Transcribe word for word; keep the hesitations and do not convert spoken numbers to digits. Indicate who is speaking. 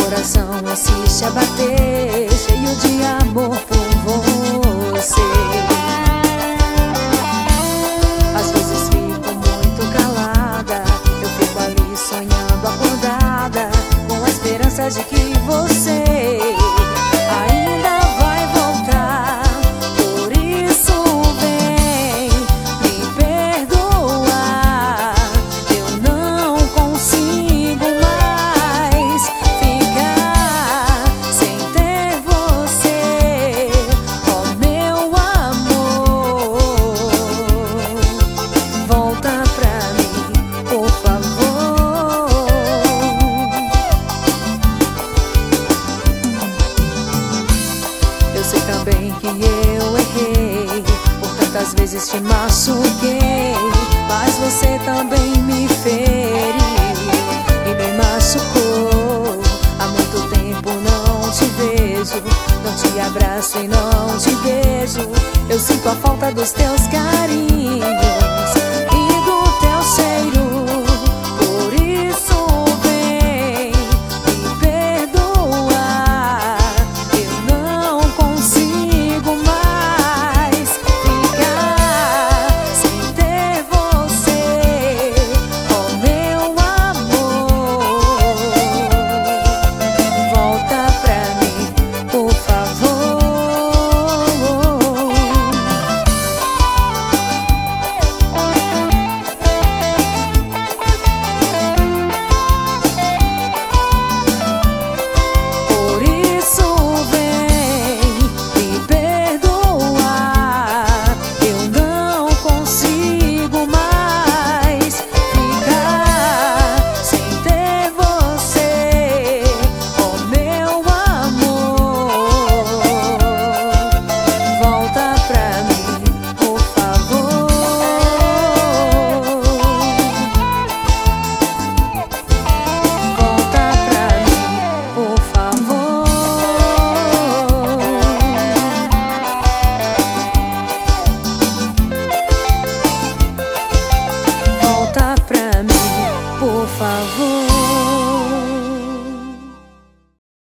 Speaker 1: coração insiste a bater, cheio de amor por você. Às vezes fico muito calada, eu fico ali sonhando acordada, com a esperança de que você ainda vai voltar. Por isso vem me perdoar, eu não consigo mais ficar sem ter você, ó meu amor. Volta pra mim, por favor. Eu sei também que eu errei, por tantas vezes te machuquei, mas você também me feriu e me machucou. Há muito tempo não te vejo, não te abraço e não te beijo. Eu sinto a falta dos teus carinhos.